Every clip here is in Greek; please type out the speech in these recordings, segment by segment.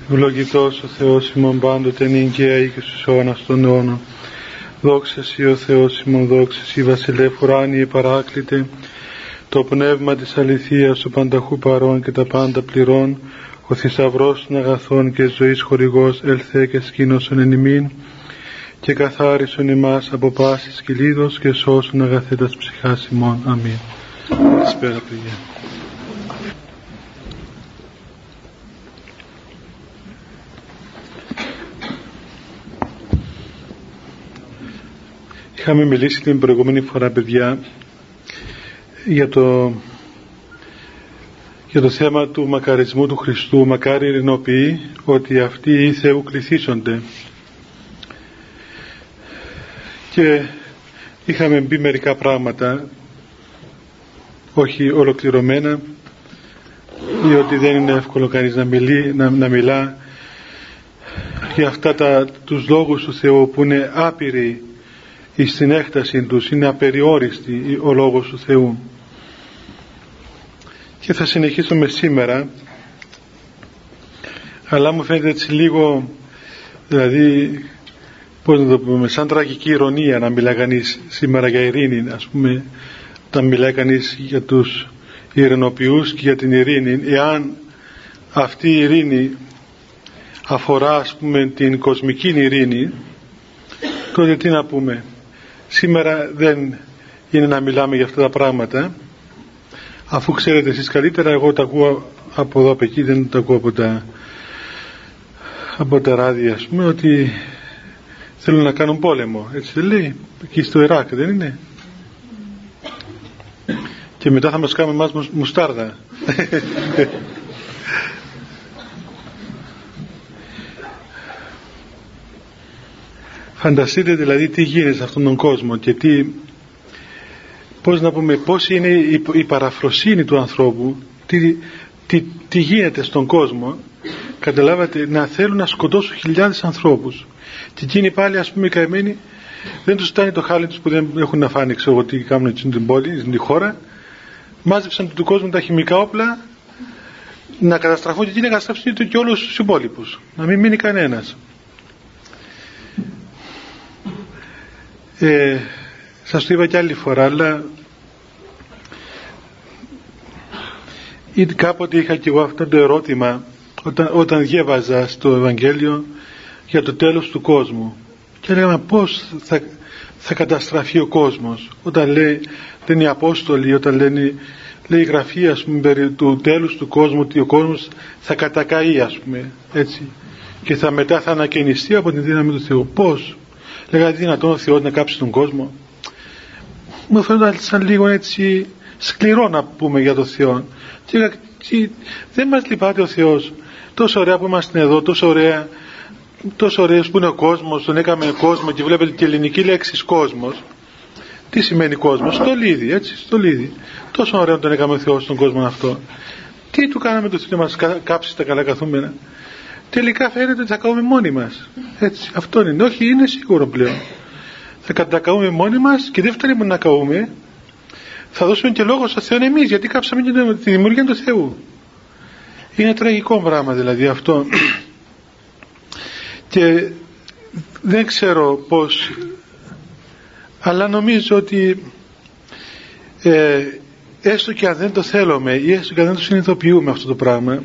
Ευλογητός ο Θεός ημών πάντοτε νυν και στους αιώνας των αιώνων. Δόξα Συ ο Θεός ημών, δόξα Συ βασιλεύ ουράνιε παράκλητε, το πνεύμα της αληθείας, ο πανταχού παρών και τα πάντα πληρών, ο θησαυρός των αγαθών και ζωής χορηγός, ελθέ και σκήνωσον εν ημίν, και καθάρισον ημάς από πάσης κυλίδος και σώσον αγαθέτας ψυχάς ημών. Αμήν. Καλησπέρα παιδιά. Είχαμε μιλήσει την προηγούμενη φορά, παιδιά, για το θέμα του μακαρισμού του Χριστού. Μακάρι ειρηνοποιεί ότι αυτοί οι Θεού κληθήσονται. Και είχαμε μπει μερικά πράγματα, όχι ολοκληρωμένα, ή ότι δεν είναι εύκολο κανείς να μιλά για αυτά τους λόγους του Θεού που είναι άπειροι στην έκταση τους, είναι απεριόριστη ο λόγος του Θεού. Και θα συνεχίσουμε σήμερα, αλλά μου φαίνεται έτσι λίγο, δηλαδή, πώς να το πούμε, σαν τραγική ηρωνία να μιλάει κανείς σήμερα για ειρήνη, ας πούμε, όταν μιλάει κανείς για τους ειρηνοποιούς και για την ειρήνη, εάν αυτή η ειρήνη αφορά, ας πούμε, την κοσμική ειρήνη, τότε τι να πούμε. Σήμερα δεν είναι να μιλάμε για αυτά τα πράγματα, αφού ξέρετε εσείς καλύτερα. Εγώ τα ακούω από εδώ από εκεί, δεν τα ακούω από τα ράδια, ας πούμε, ότι θέλουν να κάνουν πόλεμο, έτσι δεν λέει, εκεί στο Ιράκ δεν είναι, και μετά θα μας κάνουν εμάς μουστάρδα. Φανταστείτε δηλαδή τι γίνεται σε αυτόν τον κόσμο και πώς είναι η παραφροσύνη του ανθρώπου, τι γίνεται στον κόσμο. Καταλάβατε, να θέλουν να σκοτώσουν χιλιάδες ανθρώπους, και εκείνοι πάλι, ας πούμε, οι καημένοι, δεν τους φτάνει το χάλι τους που δεν έχουν να φάνε, ξέρω εγώ τι κάνουν στην πόλη, στην χώρα. Μάζεψαν του κόσμου τα χημικά όπλα να καταστραφούν, και εκείνοι να καταστραφούν και όλους τους υπόλοιπους, να μην μείνει κανένας. Σας το είπα και άλλη φορά, αλλά κάποτε είχα και εγώ αυτό το ερώτημα όταν διέβαζα στο Ευαγγέλιο για το τέλος του κόσμου, και έλεγα πώς θα καταστραφεί ο κόσμος, όταν λένε οι Απόστολοι, όταν λέει η Γραφή, ας πούμε, περί του τέλους του κόσμου, ότι ο κόσμος θα κατακαεί, ας πούμε, έτσι, και μετά θα ανακαινιστεί από την δύναμη του Θεού. Πώς? Λέγα, δυνατόν ο Θεός να κάψει τον κόσμο? Μου φαίνονταν σαν λίγο έτσι σκληρό να πούμε για τον Θεό. Και δεν μας λυπάται ο Θεός? Τόσο ωραία που είμαστε εδώ, τόσο ωραίος που είναι ο κόσμος, τον έκαμε κόσμο, και βλέπετε και ελληνική λέξη κόσμος. Τι σημαίνει κόσμος? Στολίδι, έτσι, στολίδι. Τόσο ωραίο τον έκαμε ο Θεός στον κόσμο αυτό. Τι του κάναμε το Θεό να μας κάψει τα καλά καθούμενα? Τελικά φαίνεται ότι θα καούμε μόνοι μας. Έτσι, αυτό είναι. Όχι, είναι σίγουρο πλέον. Θα κατακαούμε μόνοι μας, και δεν φτάνει μόνο να καούμε. Θα δώσουμε και λόγο στο Θεό εμείς, γιατί κάψαμε και τη δημιουργία του Θεού. Είναι τραγικό πράγμα δηλαδή αυτό. Και δεν ξέρω πώς, αλλά νομίζω ότι έστω και αν δεν το θέλουμε, ή έστω και αν δεν το συνειδητοποιούμε αυτό το πράγμα,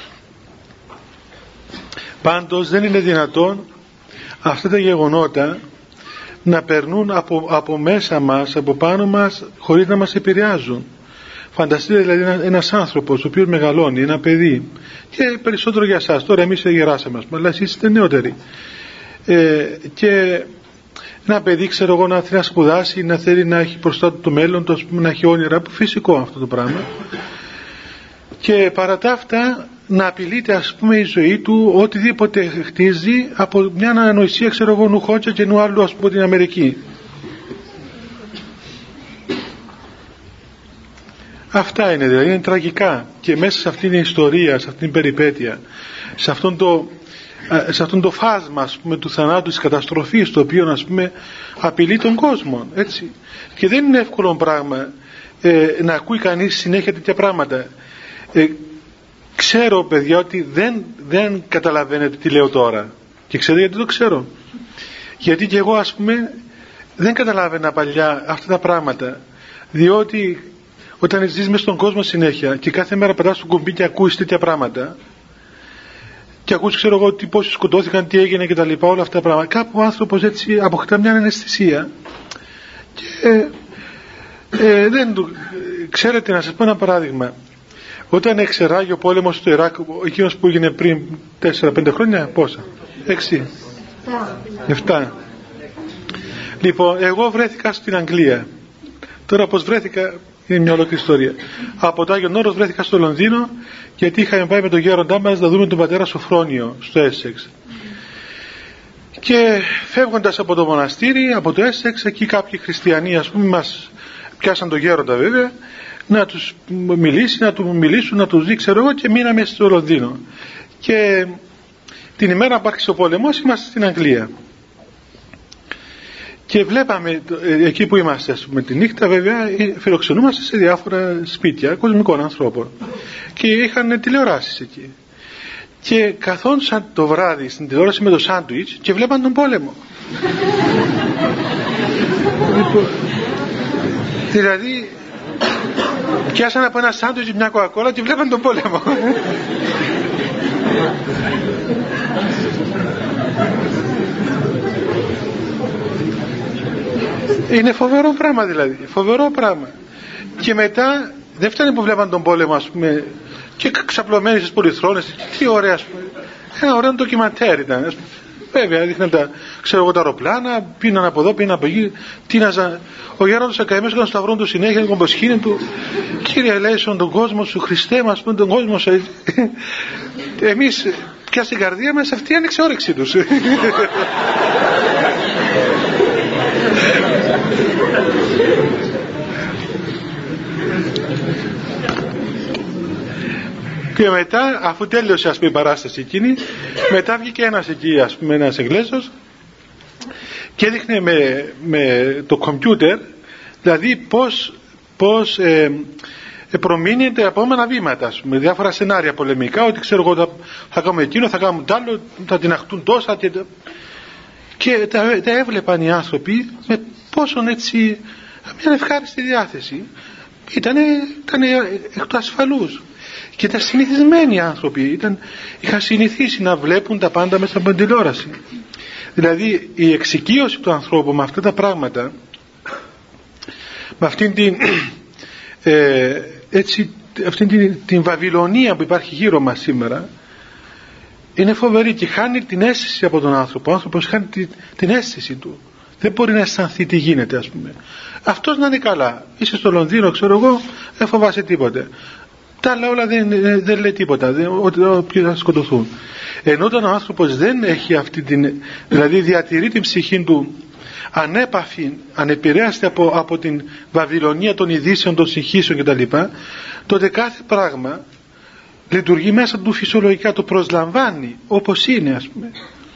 πάντως δεν είναι δυνατόν αυτά τα γεγονότα να περνούν από μέσα μας, από πάνω μας, χωρίς να μας επηρεάζουν. Φανταστείτε δηλαδή ένας άνθρωπος ο οποίος μεγαλώνει, ένα παιδί, και περισσότερο για εσάς, τώρα εμείς γεράσαμε, αλλά εσείς είστε νεότεροι, και ένα παιδί, ξέρω εγώ, να θέλει να σπουδάσει, να θέλει να έχει μπροστά του το μέλλον του, να έχει όνειρα, που φυσικό αυτό το πράγμα, και παρά τα αυτά να απειλείται, ας πούμε, η ζωή του, οτιδήποτε χτίζει, από μια ανοησία, ξέρω εγώ, νου Χότσα και νου άλλου, ας πούμε, την Αμερική. Αυτά είναι δηλαδή, είναι τραγικά, και μέσα σε αυτήν την ιστορία, σε αυτήν την περιπέτεια, σε αυτόν το φάσμα, ας πούμε, του θανάτου, της καταστροφής, το οποίο, ας πούμε, απειλεί τον κόσμο, έτσι. Και δεν είναι εύκολο πράγμα να ακούει κανείς συνέχεια τέτοια πράγματα. ξέρω, παιδιά, ότι δεν καταλαβαίνετε τι λέω τώρα. Και ξέρετε γιατί το ξέρω? Γιατί και εγώ, ας πούμε, δεν καταλάβαινα παλιά αυτά τα πράγματα, διότι όταν ζεις μες στον κόσμο συνέχεια και κάθε μέρα πατάς στο κουμπί και ακούεις τέτοια πράγματα και ακούς, ξέρω εγώ, πόσοι σκοτώθηκαν, τι έγινε και τα λοιπά, όλα αυτά τα πράγματα, κάπου ο άνθρωπος έτσι αποκτά μια αναισθησία και ξέρετε, να σας πω ένα παράδειγμα. Όταν εξεράγει ο πόλεμος στο Ιράκ, εκείνος που έγινε πριν 4-5 χρόνια, πόσα? 7. Λοιπόν, εγώ βρέθηκα στην Αγγλία. Τώρα πως βρέθηκα είναι μια ολόκληρη ιστορία. Από το Άγιον Όρος βρέθηκα στο Λονδίνο, γιατί είχαμε πάει με τον γέροντά μας να δούμε τον πατέρα Σοφρόνιο στο Έσεξ. Και φεύγοντας από το μοναστήρι, από το Έσεξ, εκεί κάποιοι χριστιανοί, ας πούμε, μας πιάσαν τον γέροντα βέβαια, να τους μιλήσει, να του μιλήσουν, να τους δει, ξέρω εγώ, και μείναμε στο Λονδίνο. Και την ημέρα που άρχισε ο πόλεμος είμαστε στην Αγγλία. Και βλέπαμε εκεί που είμαστε, ας πούμε, τη νύχτα, βέβαια, φιλοξενούμαστε σε διάφορα σπίτια κοσμικών ανθρώπων. Και είχαν τηλεοράσεις εκεί. Και καθόντουσαν το βράδυ στην τηλεόραση με το σάντουιτς και βλέπαν τον πόλεμο. Δηλαδή, πιάσαν από ένα σάντουιτς μια κοκακόλα και βλέπαν τον πόλεμο. Είναι φοβερό πράγμα, δηλαδή, φοβερό πράγμα. Και μετά δεν φτάνει που βλέπαν τον πόλεμο, ας πούμε, και ξαπλωμένοι στις πολυθρόνες, τι ωραία, ας πούμε, ένα ωραίο ντοκιμαντέρ ήταν, ας πούμε. Βέβαια, δείχναν τα, ξέρω εγώ, τα αεροπλάνα, πίναν από εδώ, πίναν από εκεί, τίναζαν. Ο γέροντας ακαημένος έκανε σταυρόν του συνέχεια, τον κομποσχήνη του, Κύριε ελέησον τον κόσμο σου, Χριστέ μας, τον κόσμο σου. Εμείς πια στην καρδία μας αυτή είναι εξόρυξή τους. Και μετά, αφού τέλειωσε, ας πούμε, η παράσταση εκείνη, μετά βγήκε ένας εκεί, ας πούμε, ένας Εγγλέζος, και έδειχνε με το κομπιούτερ, δηλαδή πώς προμείνεται επόμενα βήματα, ας πούμε, διάφορα σενάρια πολεμικά, ότι ξέρω εγώ θα κάνουμε εκείνο, θα κάνουμε τ' άλλο, θα την αχτούν τόσα, και τα έβλεπαν οι άνθρωποι με πόσον έτσι μια ευχάριστη διάθεση. Ήταν εκ του ασφαλούς και ήταν συνηθισμένοι άνθρωποι, είχαν συνηθίσει να βλέπουν τα πάντα μέσα από την τηλεόραση. Δηλαδή η εξοικείωση του ανθρώπου με αυτά τα πράγματα, με αυτήν την Βαβυλωνία που υπάρχει γύρω μας σήμερα, είναι φοβερή και χάνει την αίσθηση από τον άνθρωπο. Ο άνθρωπος χάνει την αίσθηση του. Δεν μπορεί να αισθανθεί τι γίνεται, ας πούμε. Αυτός να είναι καλά. Είσαι στο Λονδίνο, ξέρω εγώ, δεν φοβάσαι τίποτε. Τα άλλα όλα δεν λέει τίποτα. Ποιοι θα σκοτωθούν. Ενώ όταν ο άνθρωπος δεν έχει αυτή δηλαδή διατηρεί την ψυχή του ανέπαφη, ανεπηρέαστη από την Βαβυλωνία των ειδήσεων, των συγχύσεων κτλ., τότε κάθε πράγμα λειτουργεί μέσα του φυσιολογικά, το προσλαμβάνει όπως είναι, ας πούμε.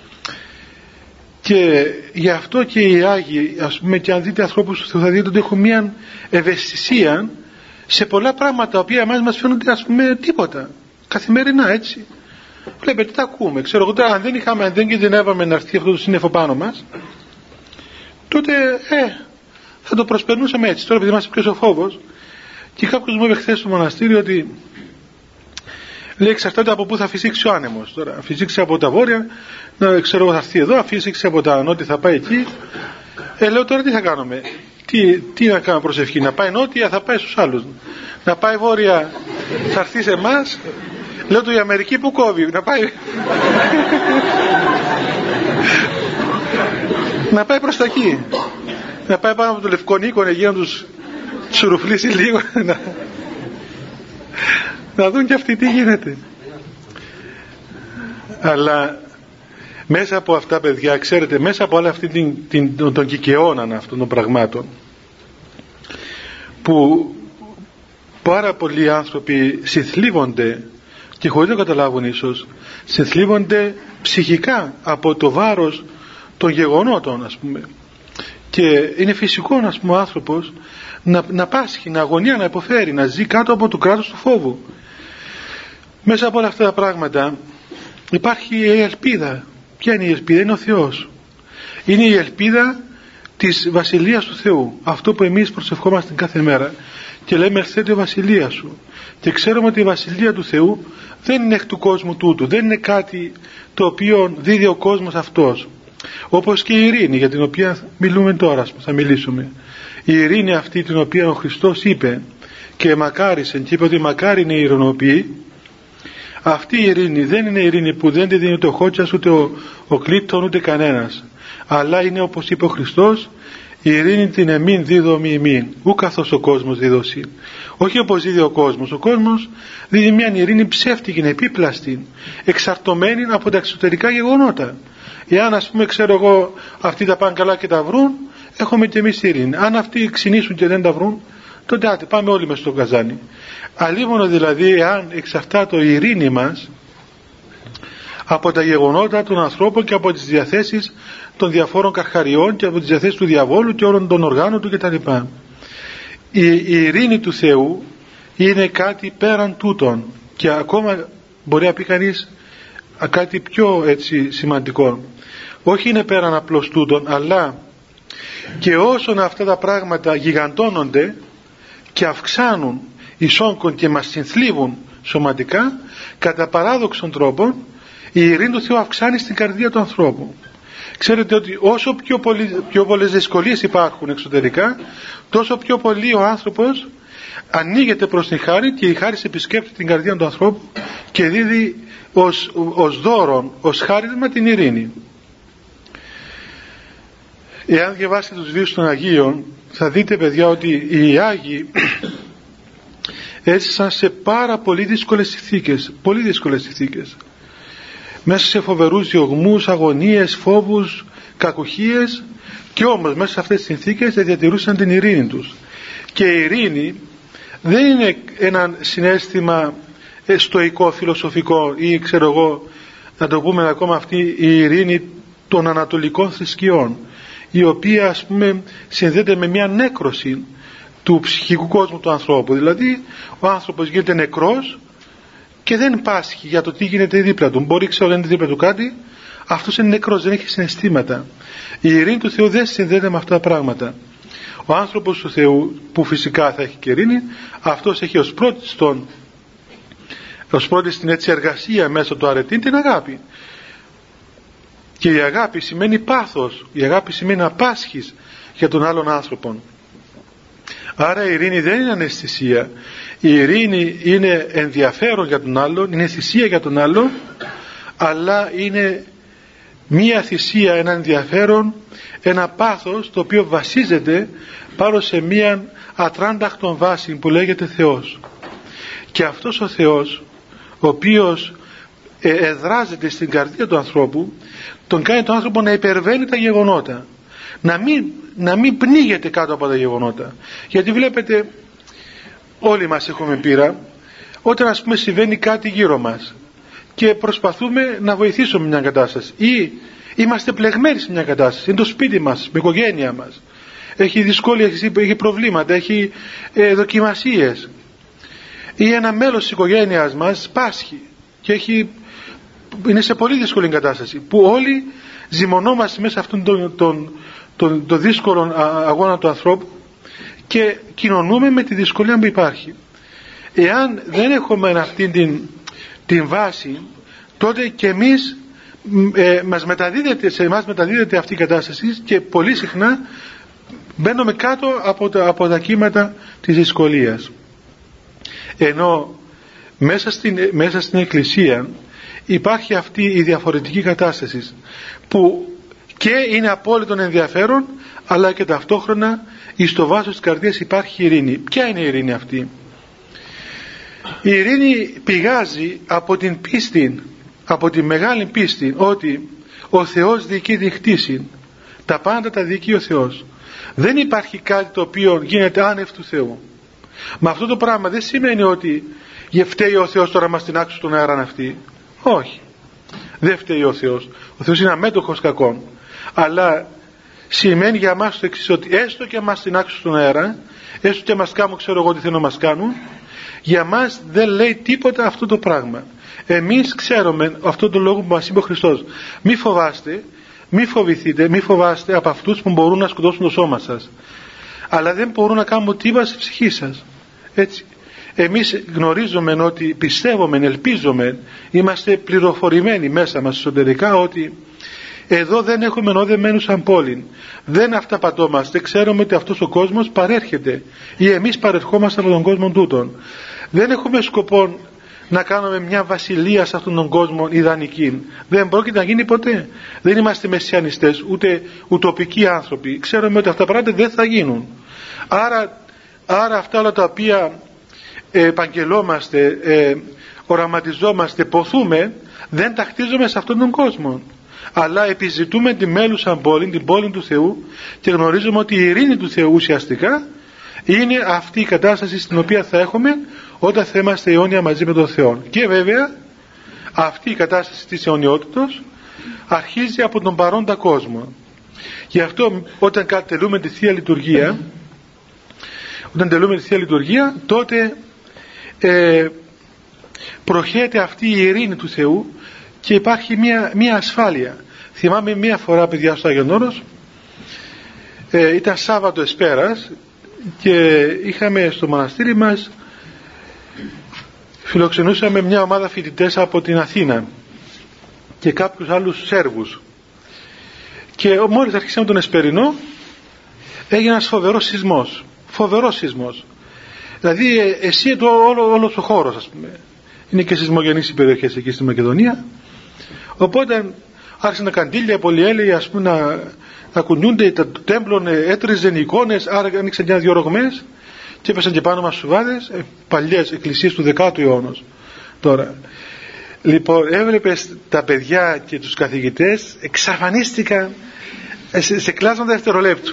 Και γι' αυτό και οι Άγιοι, ας πούμε, και αν δείτε ανθρώπους θα δείτε ότι έχουν μια ευαισθησία σε πολλά πράγματα τα οποία εμάς μας φαίνονται, ας πούμε, τίποτα καθημερινά, έτσι. Βλέπετε, τα ακούμε, ξέρω εγώ, αν δεν κινδυνεύαμε να έρθει αυτό το σύννεφο πάνω μας, τότε θα το προσπερνούσαμε έτσι. Τώρα επειδή μας πιέζει ο φόβος, και κάποιος μου είπε χθες στο μοναστήριο ότι λέει εξαρτάται από πού θα φυσήξει ο άνεμος. Τώρα φυσήξει από τα βόρεια, ξέρω εγώ, θα έρθει εδώ, φυσήξει από τα νότια, θα πάει εκεί. Λέω τώρα τι θα κάνουμε, τι να κάνουμε προσευχή, να πάει νότια, θα πάει στους άλλους, να πάει βόρεια, θα έρθει σε εμάς. Λέω το η Αμερική που κόβει, να πάει να πάει προς τα εκεί, να πάει πάνω από το Λευκονίκον εκεί να τους σουρουφλήσει λίγο, να δουν και αυτοί τι γίνεται. Αλλά μέσα από αυτά, παιδιά, ξέρετε, μέσα από όλα αυτή τον κικαιώνα αυτών των πραγμάτων, που πάρα πολλοί άνθρωποι συνθλίβονται και χωρίς να καταλάβουν ίσως, συνθλίβονται ψυχικά από το βάρος των γεγονότων, ας πούμε. Και είναι φυσικό, ας πούμε, ο άνθρωπος να πάσχει, να αγωνία, να υποφέρει, να ζει κάτω από το κράτος του φόβου. Μέσα από όλα αυτά τα πράγματα υπάρχει η ελπίδα. Ποια είναι η ελπίδα? Είναι ο Θεός. Είναι η ελπίδα της Βασιλείας του Θεού. Αυτό που εμείς προσευχόμαστε κάθε μέρα και λέμε «Ελθέτω η Βασιλεία Σου». Και ξέρουμε ότι η Βασιλεία του Θεού δεν είναι εκ του κόσμου τούτου, δεν είναι κάτι το οποίο δίδει ο κόσμος αυτός. Όπως και η ειρήνη για την οποία μιλούμε τώρα, θα μιλήσουμε. Η ειρήνη αυτή την οποία ο Χριστός είπε και μακάρισε και είπε ότι μακάρι είναι οι ειρηνοποιοί. Αυτή η ειρήνη δεν είναι η ειρήνη που δεν τη δίνει ούτε ο Χότσας ούτε ο Κλίτον ούτε κανένας, αλλά είναι όπως είπε ο Χριστός, η ειρήνη την εμήν δίδομη ημίν, ου καθώς ο κόσμος δίδωσιν. Όχι όπως δίδει ο κόσμος. Ο κόσμος δίδει μια ειρήνη ψεύτικη, επίπλαστη, εξαρτωμένη από τα εξωτερικά γεγονότα. Εάν ας πούμε ξέρω εγώ αυτοί τα πάνε καλά και τα βρουν, έχουμε και εμείς ειρήνη. Αν αυτοί ξυνήσουν και δεν τα βρουν, τότε άτε, πάμε όλοι μες στο καζάνι. Αλλήμωνο δηλαδή εάν εξαρτάται η ειρήνη μας από τα γεγονότα των ανθρώπων και από τις διαθέσεις των διαφόρων καρχαριών και από τις διαθέσεις του διαβόλου και όλων των οργάνων του κτλ. Η ειρήνη του Θεού είναι κάτι πέραν τούτων και ακόμα μπορεί να πει κανείς κάτι πιο έτσι σημαντικό. Όχι είναι πέραν απλώς τούτων, αλλά και όσον αυτά τα πράγματα γιγαντώνονται και αυξάνουν εις όγκον και μας συνθλίβουν σωματικά, κατά παράδοξον τρόπο η ειρήνη του Θεού αυξάνει στην καρδία του ανθρώπου. Ξέρετε ότι όσο πιο πολλές δυσκολίες υπάρχουν εξωτερικά, τόσο πιο πολύ ο άνθρωπος ανοίγεται προς την χάρη και η χάρη επισκέπτει την καρδία του ανθρώπου και δίδει ως δώρο, ως χάρισμα την ειρήνη. Εάν διαβάσετε τους βίους των Αγίων θα δείτε παιδιά ότι οι Άγιοι έζησαν σε πάρα πολύ δύσκολες συνθήκες, μέσα σε φοβερούς διωγμούς, αγωνίες, φόβους, κακουχίες, και όμως μέσα σε αυτές τις συνθήκες διατηρούσαν την ειρήνη τους. Και η ειρήνη δεν είναι ένα συναίσθημα στοικό, φιλοσοφικό ή ξέρω εγώ να το πούμε ακόμα αυτή η ειρήνη των ανατολικών θρησκειών, η οποία ας πούμε συνδέεται με μια νέκρωση του ψυχικού κόσμου του ανθρώπου. Δηλαδή ο άνθρωπος γίνεται νεκρός και δεν πάσχει για το τι γίνεται δίπλα του. Μπορεί ξέρω να είναι δίπλα του κάτι, αυτός είναι νεκρός, δεν έχει συναισθήματα. Η ειρήνη του Θεού δεν συνδέεται με αυτά τα πράγματα. Ο άνθρωπος του Θεού που φυσικά θα έχει και ειρήνη, αυτός έχει ως πρώτη στην έτσι εργασία μέσα του αρετήν την αγάπη. Και η αγάπη σημαίνει πάθος, η αγάπη σημαίνει να πάσχεις για τον άλλον άνθρωπον. Άρα η ειρήνη δεν είναι αναισθησία. Η ειρήνη είναι ενδιαφέρον για τον άλλον, είναι θυσία για τον άλλον, αλλά είναι μία θυσία, ένα ενδιαφέρον, ένα πάθος το οποίο βασίζεται πάνω σε μία ατράνταχτον βάση που λέγεται Θεός. Και αυτός ο Θεός, ο οποίος εδράζεται στην καρδία του ανθρώπου, τον κάνει τον άνθρωπο να υπερβαίνει τα γεγονότα, να μην πνίγεται κάτω από τα γεγονότα. Γιατί βλέπετε, όλοι μας έχουμε πείρα, όταν ας πούμε συμβαίνει κάτι γύρω μας και προσπαθούμε να βοηθήσουμε μια κατάσταση ή είμαστε πλεγμένοι σε μια κατάσταση, είναι το σπίτι μας, με οικογένεια μας, έχει δυσκολίες, έχει προβλήματα, έχει δοκιμασίες, ή ένα μέλος της οικογένειας μας πάσχει και είναι σε πολύ δύσκολη κατάσταση, που όλοι ζυμωνόμαστε μέσα σε αυτόν τον δύσκολο αγώνα του ανθρώπου και κοινωνούμε με τη δυσκολία που υπάρχει. Εάν δεν έχουμε αυτή την βάση, τότε και εμείς σε εμάς μεταδίδεται αυτή η κατάσταση και πολύ συχνά μπαίνουμε κάτω από τα κύματα της δυσκολίας. Ενώ μέσα στην Εκκλησία υπάρχει αυτή η διαφορετική κατάσταση που και είναι απόλυτο ενδιαφέρον, αλλά και ταυτόχρονα στο βάσος της καρδίας υπάρχει ειρήνη. Ποια είναι η ειρήνη αυτή? Η ειρήνη πηγάζει από την πίστη, από τη μεγάλη πίστη ότι ο Θεός διοικεί δικτύσιν, τα πάντα τα διοικεί ο Θεός. Δεν υπάρχει κάτι το οποίο γίνεται άνευ του Θεού. Μα αυτό το πράγμα δεν σημαίνει ότι φταίει ο Θεός τώρα μας την άξου στον αέρα αυτή. Όχι, δεν φταίει ο Θεός. Ο Θεός είναι αμέτωχος κακών. Αλλά σημαίνει για μας το εξής, ότι έστω και μας την άξου στον αέρα, έστω και μας κάνουν ξέρω εγώ τι θέλουν να μας κάνουν, Για μας δεν λέει τίποτα αυτό το πράγμα. Εμείς ξέρουμε αυτό το λόγο που μας είπε ο Χριστός. Μη φοβάστε, μη φοβηθείτε, μη φοβάστε από αυτούς που μπορούν να σκοτώσουν το σώμα σας, αλλά δεν μπορούν να κάνουν τίποτα στη ψυχή σας. Έτσι. Εμείς γνωρίζουμε ότι πιστεύουμε, ελπίζουμε, είμαστε πληροφορημένοι μέσα μας εσωτερικά ότι εδώ δεν έχουμε οδεμένους σαν πόλη. Δεν αυταπατώμαστε, ξέρουμε ότι αυτός ο κόσμος παρέρχεται ή εμείς παρερχόμαστε από τον κόσμο τούτον. Δεν έχουμε σκοπό να κάνουμε μια βασιλεία σε αυτόν τον κόσμο ιδανική. Δεν πρόκειται να γίνει ποτέ. Δεν είμαστε μεσιανιστές, ούτε ουτοπικοί άνθρωποι. Ξέρουμε ότι αυτά τα πράγματα δεν θα γίνουν. Άρα αυτά όλα τα οποία επαγγελόμαστε, οραματιζόμαστε, ποθούμε, δεν τα χτίζουμε σε αυτόν τον κόσμο. Αλλά επιζητούμε τη μέλουσα πόλη, την πόλη του Θεού, και γνωρίζουμε ότι η ειρήνη του Θεού ουσιαστικά είναι αυτή η κατάσταση στην οποία θα έχουμε όταν θα είμαστε αιώνια μαζί με τον Θεό. Και βέβαια αυτή η κατάσταση της αιωνιότητος αρχίζει από τον παρόντα κόσμο. Γι' αυτό όταν τελούμε τη Θεία Λειτουργία, τότε προχέται αυτή η ειρήνη του Θεού και υπάρχει μια ασφάλεια. Θυμάμαι μια φορά, παιδιά, στο Άγιον Όρος, ήταν Σάββατο εσπέρας και είχαμε στο μοναστήρι μας, φιλοξενούσαμε μια ομάδα φοιτητές από την Αθήνα και κάποιους άλλους Σέρβους, και μόλις αρχίσαμε τον εσπερινό έγινε ένας φοβερός σεισμός. Δηλαδή εσύ όλος ο χώρος, ας πούμε, είναι και σεισμογενείς οι περιοχές εκεί στη Μακεδονία, οπότε άρχισαν τα καντήλια, πολυέλαιοι, ας πούμε, να κουνιούνται, το τέμπλο έτριζαν εικόνες, άρα άνοιξαν και δύο ρογμές και έπεσαν και πάνω μας σουβάδες, παλιές εκκλησίες του 10ου αιώνα τώρα. Λοιπόν, έβλεπες τα παιδιά και τους καθηγητές εξαφανίστηκαν σε κλάσματα δευτερολέπτου.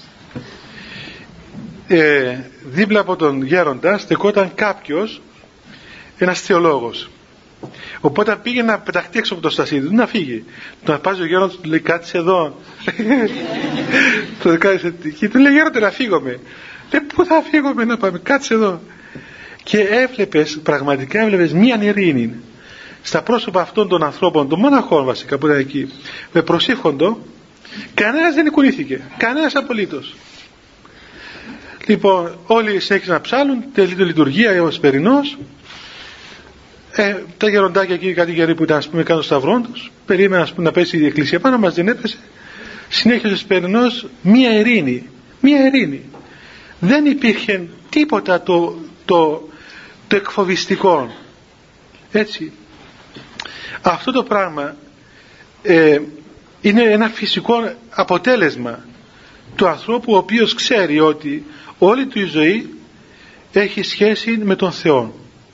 Δίπλα από τον γέροντα στεκόταν κάποιος, ένας θεολόγος, οπότε πήγε να πεταχτεί έξω από το στασίδι του, να φύγει. Τον απάζει ο γέροντας, του λέει κάτσε εδώ. Και του λέει γέροντα να φύγουμε. Λέει πού θα φύγουμε, να πάμε, κάτσε εδώ. Και πραγματικά έβλεπες μία ειρήνη στα πρόσωπα αυτών των ανθρώπων, των μοναχών βασικά που ήταν εκεί, με προσήφοντο. Κανένας δεν κουνήθηκε, κανένας απολύτως. Λοιπόν, όλοι συνέχισαν να ψάλουν, τελείται λειτουργία, ο εσπερινός. Τα γεροντάκια εκεί, κάτι γεροί που ήταν, ας πούμε, κάτω σταυρών τους, περίμεναν, ας πούμε, να πέσει η εκκλησία πάνω μας, δεν έπεσε. Συνέχισε ο εσπερινός, μία ειρήνη. Δεν υπήρχε τίποτα το εκφοβιστικό. Έτσι. Αυτό το πράγμα είναι ένα φυσικό αποτέλεσμα του ανθρώπου, ο οποίος ξέρει ότι όλη του η ζωή έχει σχέση με τον Θεό.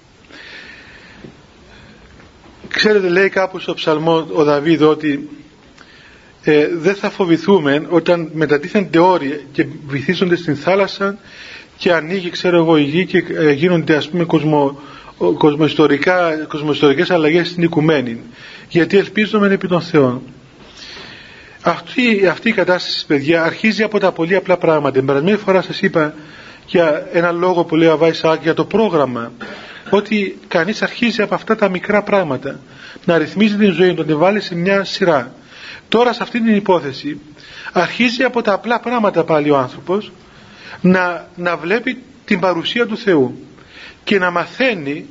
Ξέρετε, λέει κάπου στο ψαλμό ο Δαβίδ ότι δεν θα φοβηθούμε όταν μετατίθενται όρια και βυθίζονται στην θάλασσα και ανοίγει, ξέρω εγώ, η γη και γίνονται, ας πούμε, κοσμοϊστορικές αλλαγές στην οικουμένη, γιατί ελπίζουμε επί των Θεών. Αυτή η κατάσταση, παιδιά, αρχίζει από τα πολύ απλά πράγματα. Την περασμένη φορά σας είπα για ένα λόγο που λέει ο Αββά Ισαάκ για το πρόγραμμα, ότι κανείς αρχίζει από αυτά τα μικρά πράγματα, να ρυθμίζει την ζωή του, να την βάλει σε μια σειρά. Τώρα σε αυτή την υπόθεση αρχίζει από τα απλά πράγματα πάλι ο άνθρωπος να βλέπει την παρουσία του Θεού και να μαθαίνει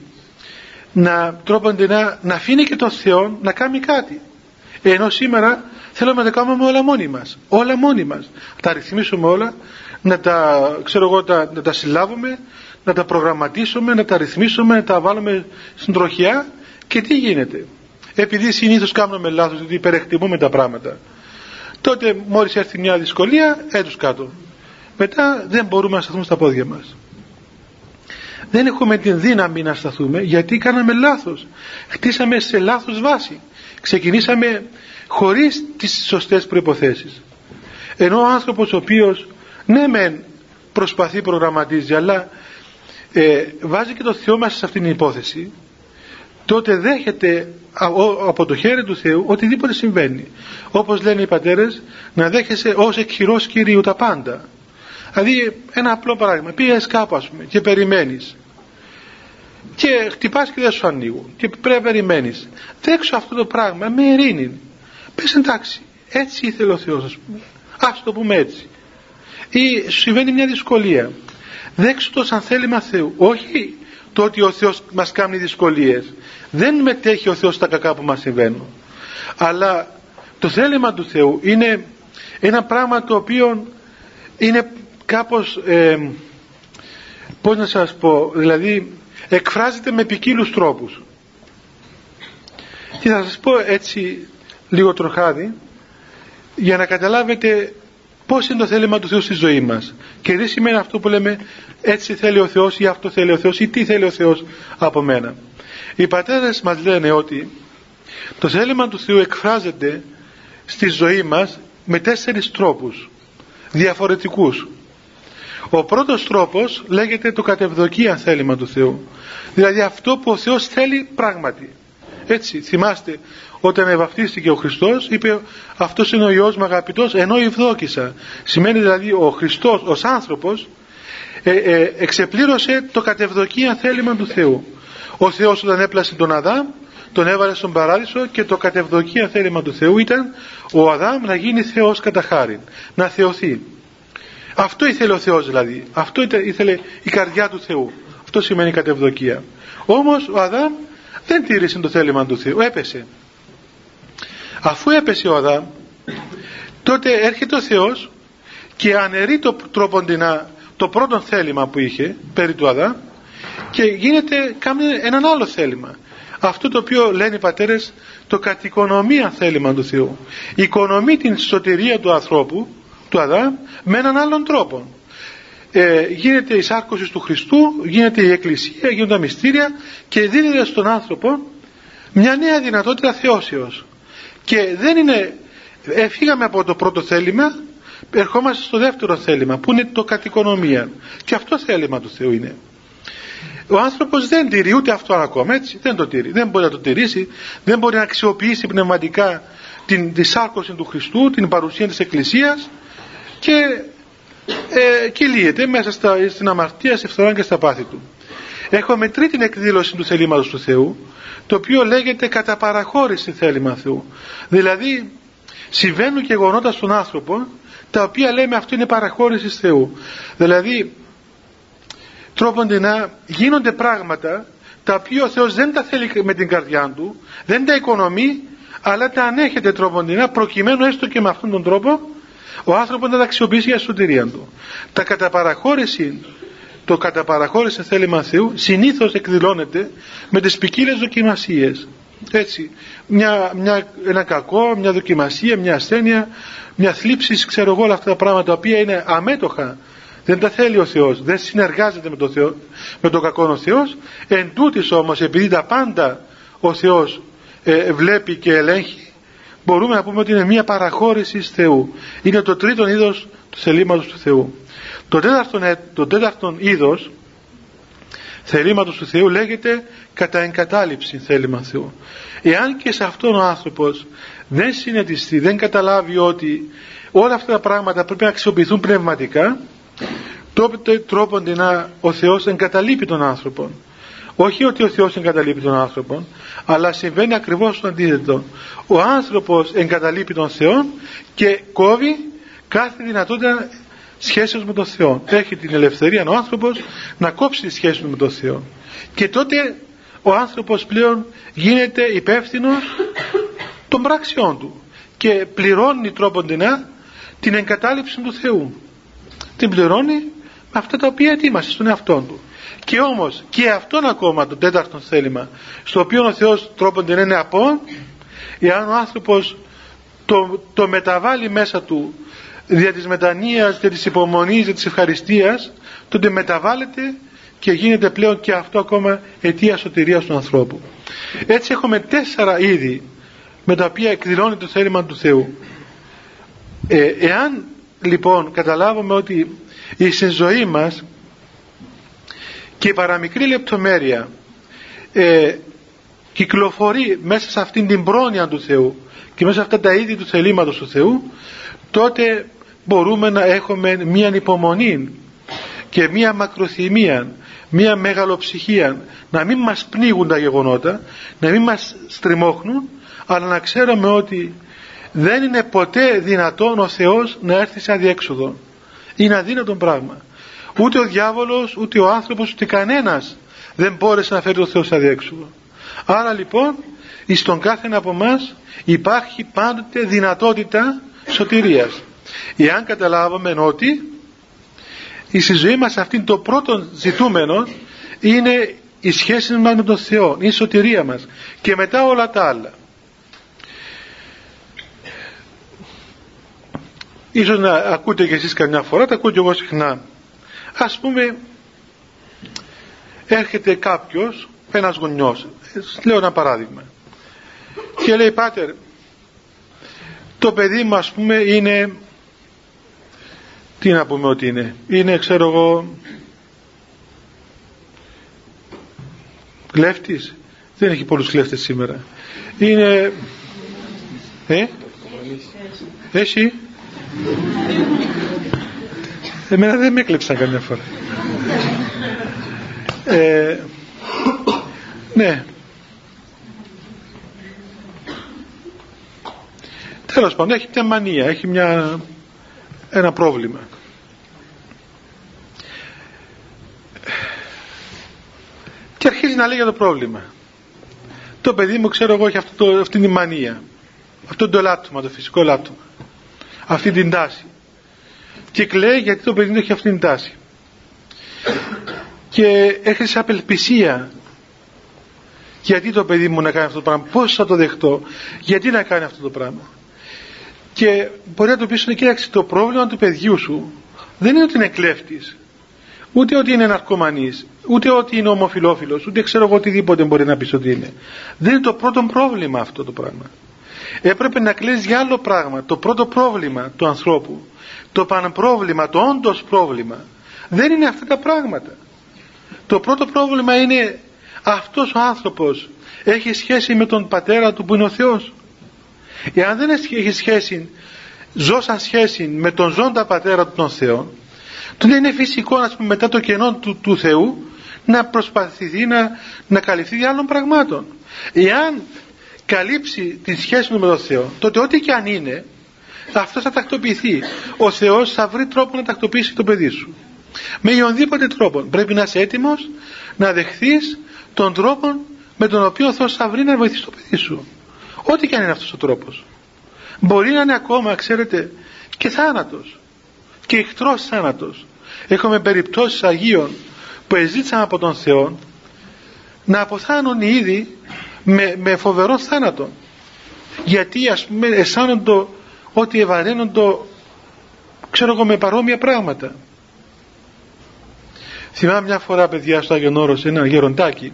να αφήνει και τον Θεό να κάνει κάτι. Ενώ σήμερα θέλουμε να τα κάνουμε όλα μόνοι μας, να τα ρυθμίσουμε όλα, να τα συλλάβουμε, να τα προγραμματίσουμε, να τα ρυθμίσουμε, να τα βάλουμε στην τροχιά. Και τι γίνεται? Επειδή συνήθως κάνουμε λάθος, γιατί υπερεκτιμούμε τα πράγματα, τότε μόλις έρθει μια δυσκολία, έτους κάτω. Μετά δεν μπορούμε να σταθούμε στα πόδια μας. Δεν έχουμε την δύναμη να σταθούμε, γιατί κάναμε λάθος. Χτίσαμε σε λάθος βάση. Ξεκινήσαμε χωρίς τις σωστές προϋποθέσεις. Ενώ ο άνθρωπος ο οποίος ναι μεν προσπαθεί, προγραμματίζει, αλλά βάζει και το Θεό μας σε αυτήν την υπόθεση, τότε δέχεται από το χέρι του Θεού οτιδήποτε συμβαίνει. Όπως λένε οι πατέρες, να δέχεσαι ως εκχειρός Κυρίου τα πάντα. Δηλαδή ένα απλό παράδειγμα, πήγες κάπου, ας πούμε, και περιμένεις και χτυπάς και δεν σου ανοίγουν και πρέπει να περιμένεις. Δέξω αυτό το πράγμα με ειρήνη. Πες εντάξει, έτσι ήθελε ο Θεός, ας πούμε. Ας το πούμε έτσι. Ή σου συμβαίνει μια δυσκολία. Δέξω το σαν θέλημα Θεού. Όχι το ότι ο Θεός μας κάνει δυσκολίες. Δεν μετέχει ο Θεός στα κακά που μας συμβαίνουν. Αλλά το θέλημα του Θεού είναι ένα πράγμα το οποίο είναι κάπως πώς να σας πω, δηλαδή εκφράζεται με ποικίλους τρόπους. Και θα σας πω έτσι λίγο τροχάδι για να καταλάβετε πώς είναι το θέλημα του Θεού στη ζωή μας και τι σημαίνει αυτό που λέμε έτσι θέλει ο Θεός ή αυτό θέλει ο Θεός ή τι θέλει ο Θεός από μένα. Οι πατέρες μας λένε ότι το θέλημα του Θεού εκφράζεται στη ζωή μας με 4 τρόπους διαφορετικούς. Ο πρώτος τρόπος λέγεται το κατευδοκία θέλημα του Θεού, δηλαδή αυτό που ο Θεός θέλει πράγματι. Έτσι θυμάστε όταν βαφτίστηκε ο Χριστός, είπε αυτός είναι ο Υιός μου αγαπητός ενώ ευδόκησα. Σημαίνει δηλαδή ο Χριστός ως άνθρωπος εξεπλήρωσε το κατευδοκία θέλημα του Θεού. Ο Θεός όταν έπλασε τον Αδάμ τον έβαλε στον παράδεισο και το κατευδοκία θέλημα του Θεού ήταν ο Αδάμ να γίνει Θεός κατά χάριν, να θεωθεί. Αυτό ήθελε ο Θεός δηλαδή, αυτό ήθελε η καρδιά του Θεού. Αυτό σημαίνει κατευδοκία. Όμως ο Αδάμ δεν τήρησε το θέλημα του Θεού, έπεσε. Αφού έπεσε ο Αδάμ, τότε έρχεται ο Θεός και αναιρεί το τρόποντινά το πρώτο θέλημα που είχε περί του Αδάμ και κάνει έναν άλλο θέλημα. Αυτό το οποίο λένε οι πατέρες το κατοικονομία θέλημα του Θεού. Οικονομεί την σωτηρία του ανθρώπου, του Αδάμ, με έναν άλλον τρόπο. Γίνεται η σάρκωση του Χριστού, γίνεται η Εκκλησία, γίνονται τα μυστήρια και δίνεται στον άνθρωπο μια νέα δυνατότητα θεώσεως. Και δεν είναι, φύγαμε από το πρώτο θέλημα, ερχόμαστε στο δεύτερο θέλημα που είναι το κατοικονομία. Και αυτό θέλημα του Θεού είναι. Ο άνθρωπος δεν τηρεί ούτε αυτό ακόμα, έτσι, δεν το τηρεί, δεν μπορεί να το τηρήσει, δεν μπορεί να αξιοποιήσει πνευματικά τη σάρκωση του Χριστού, την παρουσία της Εκκλησίας και κυλίεται μέσα στην αμαρτία, στη φθορά και στα πάθη του. Έχουμε τρίτη εκδήλωση του θελήματος του Θεού, το οποίο λέγεται κατά παραχώρηση θέλημα Θεού. Δηλαδή συμβαίνουν και γεγονότα στον άνθρωπο τα οποία λέμε αυτό είναι παραχώρηση Θεού. Δηλαδή τρόποντι να γίνονται πράγματα τα οποία ο Θεός δεν τα θέλει με την καρδιά του, δεν τα οικονομεί, αλλά τα ανέχεται τρόποντι προκειμένου έστω και με αυτόν τον τρόπο ο άνθρωπος να τα αξιοποιήσει για σωτηρία του. Το κατά παραχώρηση θέλημα Θεού συνήθως εκδηλώνεται με τις ποικίλες δοκιμασίες. Έτσι, ένα κακό, μια δοκιμασία, μια ασθένεια, μια θλίψη, ξέρω εγώ όλα αυτά τα πράγματα τα οποία είναι αμέτωχα. Δεν τα θέλει ο Θεός, δεν συνεργάζεται με τον Θεό, με τον κακό ο Θεός. Εν τούτης όμως, επειδή τα πάντα ο Θεός βλέπει και ελέγχει, μπορούμε να πούμε ότι είναι μια παραχώρηση Θεού. Είναι το τρίτο είδος του θελήματος του Θεού. Το τέταρτο είδος θελήματος του Θεού λέγεται κατά εγκατάλειψη θέλημα Θεού. Εάν και σε αυτόν ο άνθρωπος δεν συνετιστεί, δεν καταλάβει ότι όλα αυτά τα πράγματα πρέπει να αξιοποιηθούν πνευματικά, τότε τρόποντινά ο Θεός εγκαταλείπει τον άνθρωπο. Όχι ότι ο Θεός εγκαταλείπει τον άνθρωπο, αλλά συμβαίνει ακριβώς το αντίθετο. Ο άνθρωπος εγκαταλείπει τον Θεό και κόβει κάθε δυνατότητα σχέσεως με τον Θεό. Έχει την ελευθερία ο άνθρωπος να κόψει τη σχέση του με τον Θεό. Και τότε ο άνθρωπος πλέον γίνεται υπεύθυνος των πράξεών του και πληρώνει τρόποντινά την εγκατάλειψη του Θεού. Την πληρώνει με αυτά τα οποία ετοίμασε στον εαυτό του. Και όμως και αυτόν ακόμα το τέταρτο θέλημα, στο οποίο ο Θεός τρόποντινά είναι απόν, εάν ο άνθρωπος το μεταβάλει μέσα του δια της μετανοίας, δια της υπομονής, δια της ευχαριστίας, τότε μεταβάλλεται και γίνεται πλέον και αυτό ακόμα αιτία σωτηρίας του ανθρώπου. Έτσι έχουμε 4 είδη με τα οποία εκδηλώνει το θέλημα του Θεού. Εάν λοιπόν καταλάβουμε ότι η ζωή μας και η παραμικρή λεπτομέρεια κυκλοφορεί μέσα σε αυτήν την πρόνοια του Θεού και μέσα σε αυτά τα είδη του θελήματος του Θεού, τότε μπορούμε να έχουμε μία υπομονή και μία μακροθυμία, μία μεγαλοψυχία, να μην μας πνίγουν τα γεγονότα, να μην μας στριμώχνουν, αλλά να ξέρουμε ότι δεν είναι ποτέ δυνατόν ο Θεός να έρθει σε αδιέξοδο. Είναι αδύνατον πράγμα. Ούτε ο διάβολος, ούτε ο άνθρωπος, ούτε κανένας δεν μπόρεσε να φέρει τον Θεό σε αδιέξοδο. Άρα λοιπόν εις τον κάθε από εμάς υπάρχει πάντοτε δυνατότητα σωτηρίας. Εάν καταλάβουμε ότι στη ζωή μας αυτήν το πρώτο ζητούμενο είναι η σχέση μας με τον Θεό, η σωτηρία μας, και μετά όλα τα άλλα. Ίσως να ακούτε και εσείς καμιά φορά, τα ακούω και εγώ συχνά. Ας πούμε, έρχεται κάποιος, ένας γονιός, λέω ένα παράδειγμα, και λέει: πάτερ, το παιδί μου, ας πούμε, είναι, τι να πούμε ότι είναι, ξέρω εγώ, κλέφτης. Δεν έχει πολλούς κλέφτες σήμερα. Είναι εσύ. Εμένα δεν με έκλεψαν καμιά φορά. Ναι. Τέλος πάντων, έχει μια μανία, έχει ένα πρόβλημα. Και αρχίζει να λέει για το πρόβλημα. Το παιδί μου, ξέρω εγώ, έχει αυτή τη μανία, αυτό το ελάττωμα, το φυσικό ελάττωμα, αυτή την τάση, και κλαίει γιατί το παιδί μου έχει αυτή την τάση, και έρχεται σε απελπισία. Γιατί το παιδί μου να κάνει αυτό το πράγμα, πώς θα το δεχτώ, γιατί να κάνει αυτό το πράγμα. Και μπορεί να του πεις: κοίταξε, το πρόβλημα του παιδιού σου δεν είναι ότι είναι κλέφτης, ούτε ότι είναι ναρκωμανής, ούτε ότι είναι ομοφυλόφιλος, ούτε ξέρω εγώ οτιδήποτε μπορεί να πεις ότι είναι. Δεν είναι το πρώτο πρόβλημα αυτό το πράγμα. Έπρεπε να κλαις για άλλο πράγμα. Το πρώτο πρόβλημα του ανθρώπου, το πανπρόβλημα, το όντως πρόβλημα, δεν είναι αυτά τα πράγματα. Το πρώτο πρόβλημα είναι αυτός ο άνθρωπος έχει σχέση με τον πατέρα του που είναι ο Θεός. Εάν δεν έχει σχέση, ζω σαν σχέση με τον ζώντα πατέρα του τον Θεό, τότε είναι φυσικό, ας πούμε, μετά το κενό του Θεού να προσπαθηθεί να καλυφθεί για άλλων πραγμάτων. Εάν καλύψει τη σχέση του με τον Θεό, τότε ό,τι και αν είναι, αυτό θα τακτοποιηθεί. Ο Θεός θα βρει τρόπο να τακτοποιήσει το παιδί σου. Με οποιονδήποτε τρόπο. Πρέπει να είσαι έτοιμος να δεχθείς τον τρόπο με τον οποίο ο Θεός θα βρει να βοηθήσει το παιδί σου. Ό,τι και αν είναι αυτός ο τρόπος. Μπορεί να είναι ακόμα, ξέρετε, και θάνατος, και εχθρός θάνατος. Έχουμε περιπτώσεις Αγίων που εζήτησαν από τον Θεό να αποθάνουν ήδη με φοβερό θάνατο, γιατί, ας πούμε, αισθάνονται ότι ευαραίνονται, ξέρω εγώ, με παρόμοια πράγματα. Θυμάμαι μια φορά, παιδιά, στο Άγιον Όρος, ένα γεροντάκι,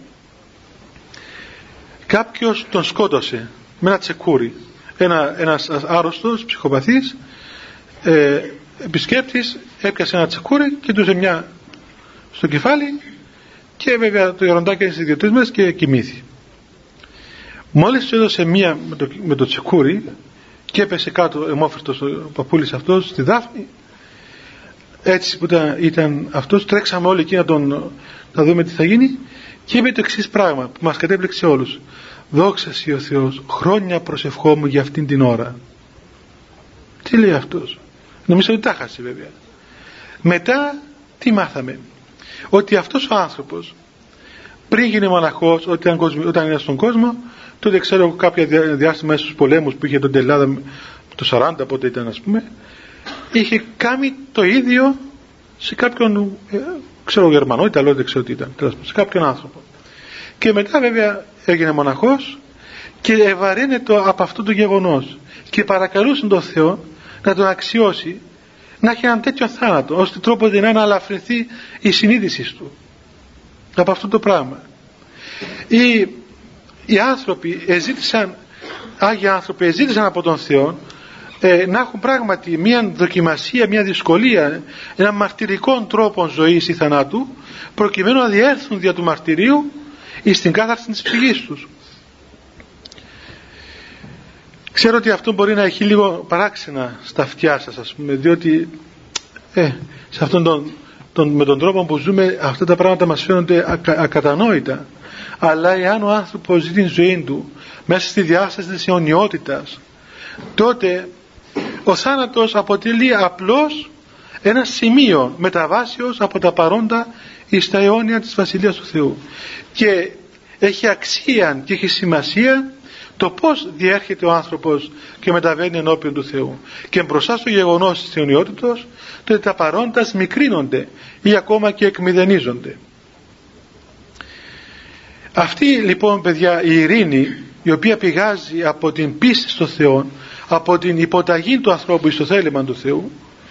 κάποιος τον σκότωσε με ένα τσεκούρι. Ένας άρρωστος, ψυχοπαθής επισκέπτης έπιασε ένα τσεκούρι και του έδωσε μια στο κεφάλι, και βέβαια το γεροντάκι έζησε 2-3 μέρες και κοιμήθη. Μόλις του έδωσε μία με το τσεκούρι και έπεσε κάτω αιμόφυρτος ο παππούλης αυτός στη Δάφνη, έτσι που ήταν αυτός, τρέξαμε όλοι εκεί να δούμε τι θα γίνει, και είπε το εξής πράγμα που μας κατέπληξε όλους: δόξα σοι ο Θεός, χρόνια προσευχόμουν για αυτήν την ώρα. Τι λέει αυτός? Νομίζω ότι τα χάσει βέβαια. Μετά τι μάθαμε? Ότι αυτός ο άνθρωπος πριν γίνει μοναχός, όταν ήταν στον κόσμο, τότε ξέρω κάποια διάστημα στους πολέμους που είχε τον Ελλάδα το 40, πότε ήταν, ας πούμε, είχε κάνει το ίδιο σε κάποιον, ξέρω, Γερμανό, Ιταλό, δεν ξέρω τι ήταν, σε κάποιον άνθρωπο. Και μετά βέβαια έγινε μοναχός και ευαρύνεται από αυτό το γεγονός και παρακαλούσε τον Θεό να τον αξιώσει, να έχει έναν τέτοιο θάνατο, ώστε τρόπο να αναλαφρυνθεί η συνείδηση του από αυτό το πράγμα. Οι άνθρωποι Άγιοι άνθρωποι εζήτησαν από τον Θεό να έχουν πράγματι μια δοκιμασία, μια δυσκολία, ένα μαρτυρικό τρόπο ζωής ή θανάτου, προκειμένου να διέρθουν δια του μαρτυρίου εις την κάθαρση της ψυχής τους. Ξέρω ότι αυτό μπορεί να έχει λίγο παράξενα στα αυτιά σας, ας πούμε, διότι σε αυτόν τον με τον τρόπο που ζούμε αυτά τα πράγματα μας φαίνονται ακατανόητα, αλλά εάν ο άνθρωπος ζει την ζωή του μέσα στη διάσταση της αιωνιότητας, τότε ο θάνατος αποτελεί απλώς ένα σημείο μεταβάσεως από τα παρόντα εις τα αιώνια της Βασιλείας του Θεού, και έχει αξία και έχει σημασία το πώς διέρχεται ο άνθρωπος και μεταβαίνει ενώπιον του Θεού, και μπροστά στο γεγονός της αιωνιότητος τότε τα παρόντα μικρύνονται ή ακόμα και εκμηδενίζονται. Αυτή λοιπόν, παιδιά, η ειρήνη, η οποία πηγάζει από την πίστη στο Θεό, από την υποταγή του ανθρώπου στο θέλημα του Θεού,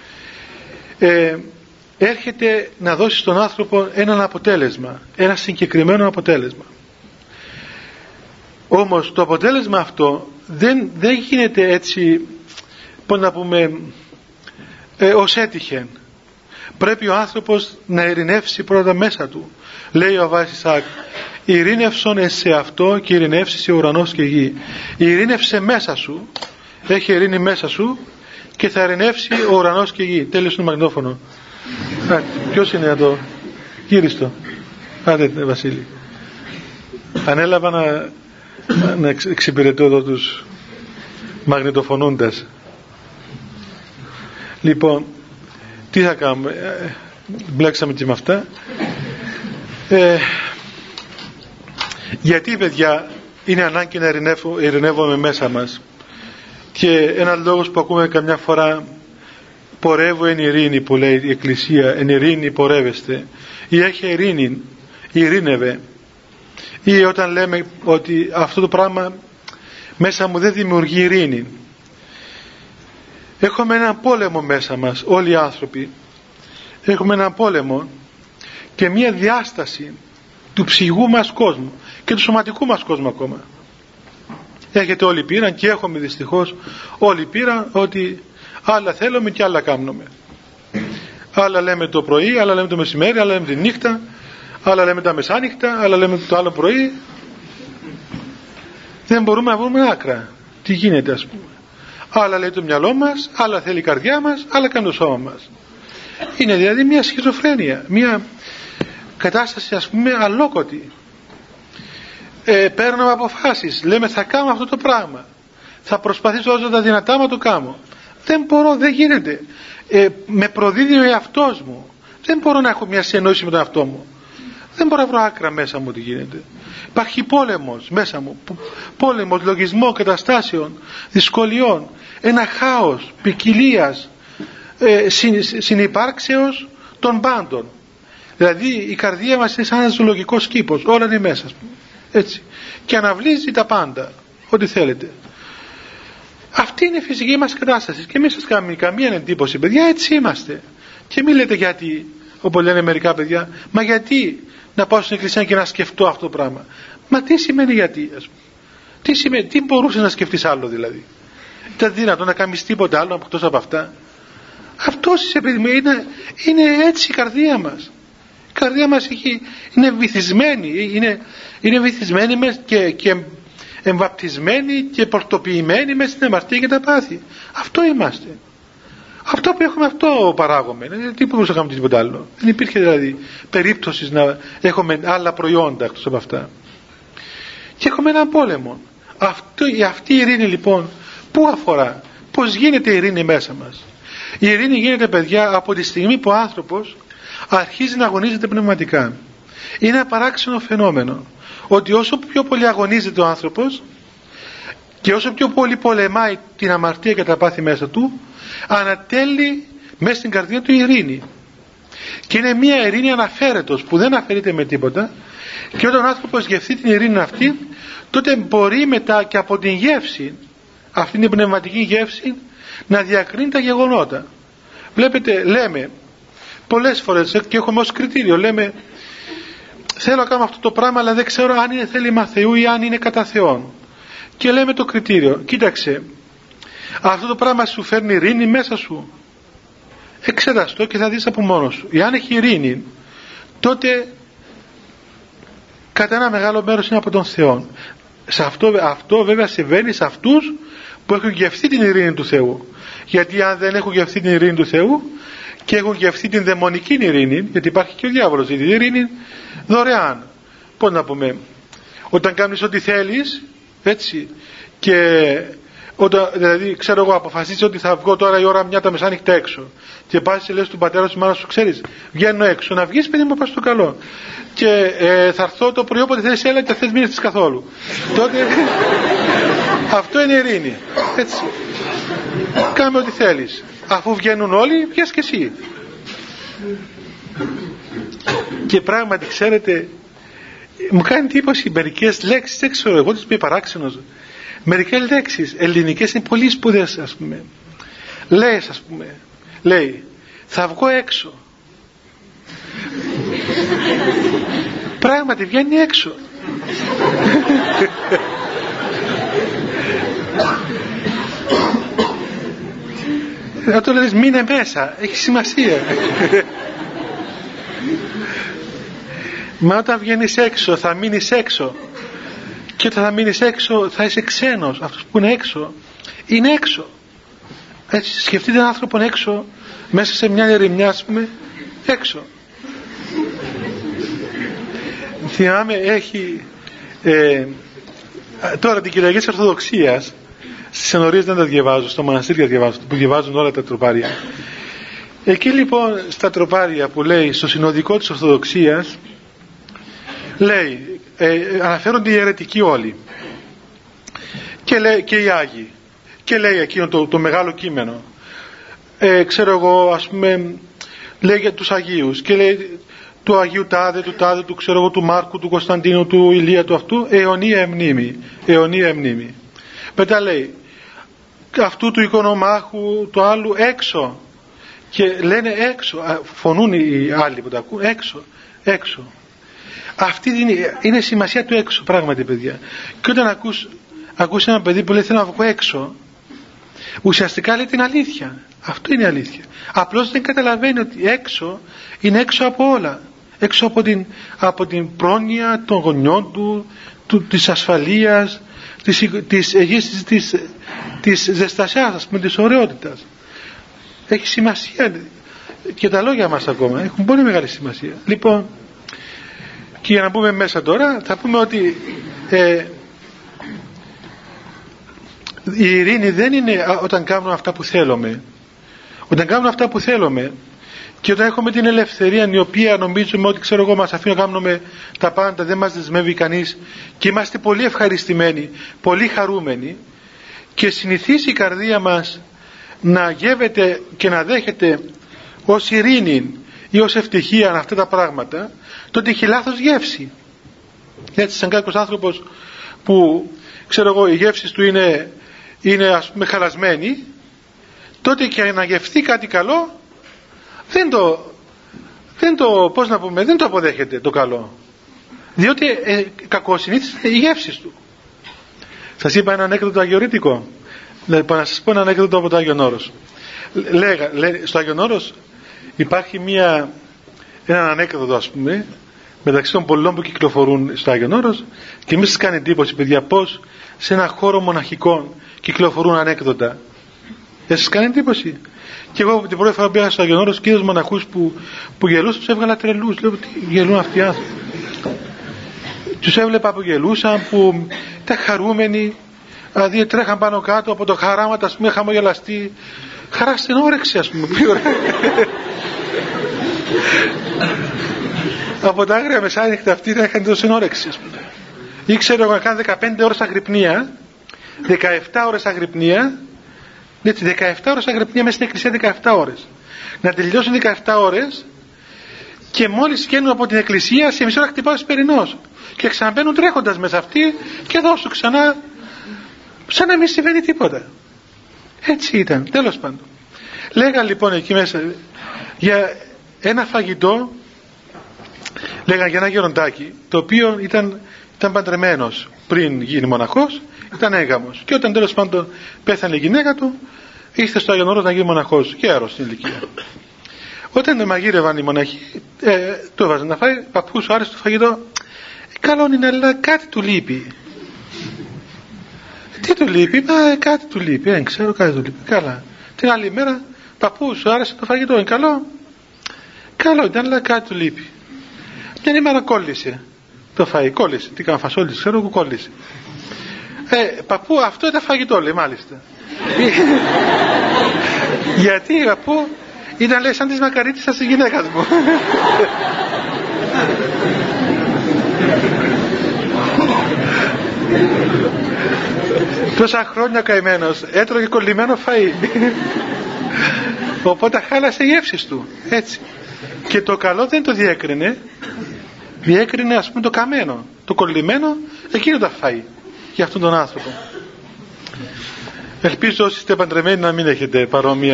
έρχεται να δώσει στον άνθρωπο έναν αποτέλεσμα, ένα συγκεκριμένο αποτέλεσμα. Όμως το αποτέλεσμα αυτό δεν γίνεται έτσι, πώς να πούμε, ως έτυχεν. Πρέπει ο άνθρωπος να ειρηνεύσει πρώτα μέσα του. Λέει ο Αββάς Ισαάκ, ειρήνευσον σε αυτό και ειρηνεύσει σε ουρανός και γη. Ειρήνευσε μέσα σου, έχει ειρήνη μέσα σου και θα ειρηνεύσει ο ουρανός και η γη. Τέλειωσε το μαγνητόφωνο. Ποιος είναι εδώ? Γύριστο. Άντε Βασίλη. Ανέλαβα να εξυπηρετώ εδώ τους μαγνητοφωνούντας. Λοιπόν, τι θα κάνουμε? Μπλέξαμε και με αυτά. Γιατί, παιδιά, είναι ανάγκη να ειρηνεύουμε μέσα μας? Και ένας λόγος που ακούμε καμιά φορά, πορεύω εν ειρήνη, που λέει η Εκκλησία, εν ειρήνη πορεύεστε, ή έχει ειρήνη, ειρήνευε, ή όταν λέμε ότι αυτό το πράγμα μέσα μου δεν δημιουργεί ειρήνη. Έχουμε έναν πόλεμο μέσα μας, όλοι οι άνθρωποι έχουμε έναν πόλεμο και μια διάσταση του ψυχικού μας κόσμου και του σωματικού μας κόσμου ακόμα. Έχετε όλοι πήραν, και έχουμε δυστυχώς όλοι πήραν, ότι άλλα θέλουμε και άλλα κάνουμε. Άλλα λέμε το πρωί, άλλα λέμε το μεσημέρι, άλλα λέμε τη νύχτα, άλλα λέμε τα μεσάνυχτα, άλλα λέμε το άλλο πρωί. Δεν μπορούμε να βρούμε άκρα. Τι γίνεται, ας πούμε? Άλλα λέει το μυαλό μας, άλλα θέλει η καρδιά μας, άλλα κάνει το σώμα μας. Είναι δηλαδή μια σχιζοφρένεια, μια κατάσταση, ας πούμε, αλόκοτη. Παίρνουμε αποφάσεις, λέμε θα κάνω αυτό το πράγμα, θα προσπαθήσω όσο τα δυνατά να το κάνω. Δεν μπορώ, δεν γίνεται. Με προδίδει ο εαυτός μου. Δεν μπορώ να έχω μια συνεννόηση με τον εαυτό μου. Δεν μπορώ να βρω άκρα μέσα μου τι γίνεται. Υπάρχει πόλεμος μέσα μου. Πόλεμος λογισμών, καταστάσεων, δυσκολιών. Ένα χάος ποικιλίας, συνυπάρξεως των πάντων. Δηλαδή η καρδία μας είναι σαν ένας ζωολογικός κήπος. Όλα είναι μέσα, ας πούμε. Έτσι. Και αναβλύζει τα πάντα. Ό,τι θέλετε. Αυτή είναι η φυσική μας κατάσταση. Και μην σας κάνει καμία εντύπωση, παιδιά, έτσι είμαστε. Και μην λέτε γιατί, όπως λένε μερικά παιδιά, μα γιατί να πάω στην εκκλησία και να σκεφτώ αυτό το πράγμα? Μα τι σημαίνει γιατί, ας πούμε? Τι σημαίνει, τι μπορούσε να σκεφτείς άλλο δηλαδή? Ήταν δυνατόν να κάνεις τίποτα άλλο εκτός από αυτά? Αυτός είσαι, παιδί μου, είναι έτσι η καρδία μας. Η καρδία μας είναι βυθισμένη, είναι βυθισμένη και εμβαπτισμένη και πορτοποιημένη μέσα στην αμαρτία και τα πάθη. Αυτό είμαστε. Αυτό που έχουμε, αυτό παράγουμε. Τι μπορούσαμε να κάνουμε τίποτα άλλο? Δεν υπήρχε δηλαδή περίπτωση να έχουμε άλλα προϊόντα εκτός από αυτά. Και έχουμε έναν πόλεμο. Αυτή η ειρήνη λοιπόν πού αφορά? Πώς γίνεται η ειρήνη μέσα μας? Η ειρήνη γίνεται, παιδιά, από τη στιγμή που ο άνθρωπος αρχίζει να αγωνίζεται πνευματικά. Είναι ένα παράξενο φαινόμενο ότι όσο πιο πολύ αγωνίζεται ο άνθρωπος και όσο πιο πολύ πολεμάει την αμαρτία και τα πάθη μέσα του, ανατέλει μέσα στην καρδιά του η ειρήνη. Και είναι μια ειρήνη αναφέρετος που δεν αφαιρείται με τίποτα, και όταν ο άνθρωπος γευθεί την ειρήνη αυτή, τότε μπορεί μετά και από την γεύση, αυτή είναι η πνευματική γεύση, να διακρίνει τα γεγονότα. Βλέπετε, λέμε πολλές φορές και έχουμε ως κριτήριο, λέμε θέλω να κάνω αυτό το πράγμα, αλλά δεν ξέρω αν είναι θέλημα Θεού ή αν είναι κατά Θεόν. Και λέμε το κριτήριο, κοίταξε, αυτό το πράγμα σου φέρνει ειρήνη μέσα σου? Εξέταστο και θα δεις από μόνος σου. Εάν έχει ειρήνη, τότε κατά ένα μεγάλο μέρος είναι από τον Θεό. Αυτό βέβαια συμβαίνει σε αυτούς που έχουν γευθεί την ειρήνη του Θεού. Γιατί αν δεν έχουν γευθεί την ειρήνη του Θεού, και έχουν και αυτή την δαιμονική ειρήνη, γιατί υπάρχει και ο διάβολος, η ειρήνη δωρεάν. Πώς να πούμε, όταν κάνεις ό,τι θέλεις, έτσι, και όταν, δηλαδή, ξέρω εγώ, αποφασίσεις ότι θα βγω τώρα η ώρα 1 τα μεσάνυχτα έξω και πας και λες του πατέρα σου, μάνα σου, ξέρεις, βγαίνω έξω, να βγεις παιδί μου, πας στο καλό, και θα έρθω το πρωί όποτε θες, έλα, και θες μην έρθεις καθόλου, τότε αυτό είναι ειρήνη, έτσι. Κάμε ό,τι θέλεις, αφού βγαίνουν όλοι, βγες και εσύ. Και πράγματι, ξέρετε, μου κάνει εντύπωση μερικές λέξεις, δεν ξέρω, εγώ τις είμαι παράξενος. Μερικές λέξεις ελληνικές είναι πολύ σπουδαίες, ας πούμε. Λες, ας πούμε, λέει, θα βγω έξω. Πράγματι βγαίνει έξω. Να το λες, μείνε μέσα, έχει σημασία. Μα όταν βγαίνεις έξω θα μείνεις έξω, και όταν θα μείνεις έξω θα είσαι ξένος. Αυτός που είναι έξω είναι έξω, έτσι. Σκεφτείτε έναν άνθρωπο έξω, μέσα σε μια ερημιά, ας πούμε, έξω. Θυμάμαι, έχει τώρα την Κυριακή της Ορθοδοξίας, στις ενορίες δεν τα διαβάζω, στο μοναστήρια διαβάζω, που διαβάζουν όλα τα τροπάρια. Εκεί λοιπόν στα τροπάρια που λέει στο συνοδικό της Ορθοδοξίας, λέει, αναφέρονται οι αιρετικοί όλοι και, λέει, και οι Άγιοι, και λέει εκείνο το μεγάλο κείμενο, ξέρω εγώ, ας πούμε, λέει για τους Αγίους και λέει του Αγίου Τάδε, του Τάδε, του ξέρω εγώ, του Μάρκου, του Κωνσταντίνου, του Ηλία, του αυτού, αιωνία μνήμη, αιωνία μνήμη. Μετά λέει αυτού του οικονομάχου, του άλλου έξω, και λένε έξω, φωνούν οι άλλοι που τα ακούν, έξω, έξω. Αυτή είναι η σημασία του έξω, πράγματι, παιδιά. Και όταν ακούς ένα παιδί που λέει θέλω να βγω έξω, ουσιαστικά λέει την αλήθεια. Αυτό είναι η αλήθεια. Απλώς δεν καταλαβαίνει ότι έξω είναι έξω από όλα. Έξω από την πρόνοια των γονιών του, της ασφαλείας, της ζεστασιάς, ας πούμε, της ωραιότητας. Έχει σημασία. Και τα λόγια μας ακόμα έχουν πολύ μεγάλη σημασία. Λοιπόν, και για να μπούμε μέσα τώρα, θα πούμε ότι η ειρήνη δεν είναι όταν κάνουμε αυτά που θέλουμε. Όταν κάνουμε αυτά που θέλουμε και όταν έχουμε την ελευθερία, η οποία νομίζουμε ότι, ξέρω εγώ, μας αφήνει να κάνουμε τα πάντα, δεν μας δεσμεύει κανείς και είμαστε πολύ ευχαριστημένοι, πολύ χαρούμενοι, και συνηθίσει η καρδία μας να γεύεται και να δέχεται ως ειρήνη ή ως ευτυχία αυτά τα πράγματα, τότε έχει λάθος γεύση. Έτσι, σαν κάποιος άνθρωπος που, ξέρω εγώ, η γεύση του είναι ας πούμε χαλασμένη, τότε και να γευθεί κάτι καλό πώς να πούμε, δεν το αποδέχεται το καλό, διότι κακοσυνήθιζε η γεύση του. Σας είπα ένα ανέκδοτο αγιορείτικο. Να σας πω ένα ανέκδοτο από το Άγιον Όρος. Στο Άγιον Όρος υπάρχει ένα ανέκδοτο, ας πούμε, μεταξύ των πολλών που κυκλοφορούν στο Άγιον Όρος, και μη σας κάνει εντύπωση, παιδιά, πως σε ένα χώρο μοναχικών κυκλοφορούν ανέκδοτα. Δεν σας κάνει εντύπωση? Και εγώ την πρώτη φορά που πήγα στο Άγιον Όρος και είδα τους μοναχούς που γελούσαν, τους έβγαλα τρελούς. Λέω, τι γελούν αυτοί οι άνθρωποι? Τους έβλεπα που γελούσαν, που ήταν χαρούμενοι, δηλαδή τρέχαν πάνω κάτω από το χαράματα, ας πούμε, χαμογελαστοί. Χαρά στην όρεξη, ας πούμε. Από τα άγρια μεσάνυχτα αυτή να είχαν τόσο όρεξη, ας πούμε. Ή ξέρω εγώ να κάνω 15 ώρες αγρυπνία, 17 ώρες αγρυπνία, έτσι, 17 ώρες αγρυπνία μέσα στην εκκλησία, 17 ώρες. Να τελειώσουν 17 ώρες και μόλις βγαίνουν από την εκκλησία, σε μισή ώρα χτυπάει ο Σπερινός. Και ξαναμπαίνουν τρέχοντας μέσα αυτοί και δώσουν ξανά, σαν να μην συμβαίνει τίποτα. Έτσι ήταν, τέλος πάντων. Λέγαν λοιπόν εκεί μέσα για ένα φαγητό, λέγαν για ένα γεροντάκι, το οποίο ήταν παντρεμένος πριν γίνει μοναχός, ήταν έγαμος. Και όταν τέλος πάντων πέθανε η γυναίκα του, ήρθε στο Άγιον Όρος να γίνει μοναχός, γέρος στην ηλικία. Όταν μαγείρευαν οι μοναχοί, το έβαζαν να φάει, παππού σου άρεσε το φαγητό? Καλό είναι, αλλά κάτι του λείπει. Τι του λείπει? Κάτι του λείπει, δεν ξέρω, κάτι του λείπει. Καλά. Την άλλη μέρα παππού, σου άρεσε το φαγητό, είναι καλό? Καλό ήταν, αλλά κάτι του λείπει. Μια ημέρα κόλλησε το φαΐ, κόλλησε. Τι κάνω, φασόλι, ξέρω εγώ, κόλλησε. Παππού, αυτό ήταν φαγητό, λέει, μάλιστα. Γιατί, παππού, ήταν, λέει, σαν τις μακαρίτισσας της γυναίκας μου. Τόσα χρόνια καημένος, έτρωγε κολλημένο φαΐ. Οπότε χάλασε οι γεύσεις του, έτσι. Και το καλό δεν το διέκρινε, διέκρινε, ας πούμε, το καμένο, το κολλημένο, εκείνο το φαΐ για αυτόν τον άνθρωπο. Ελπίζω όσοι είστε παντρεμένοι να μην έχετε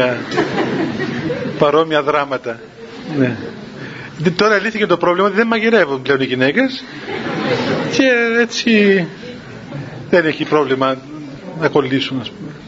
παρόμοια δράματα. Ναι. Τώρα λύθηκε το πρόβλημα ότι δεν μαγειρεύουν πλέον οι γυναίκες και έτσι δεν έχει πρόβλημα να κολλήσουν, ας πούμε.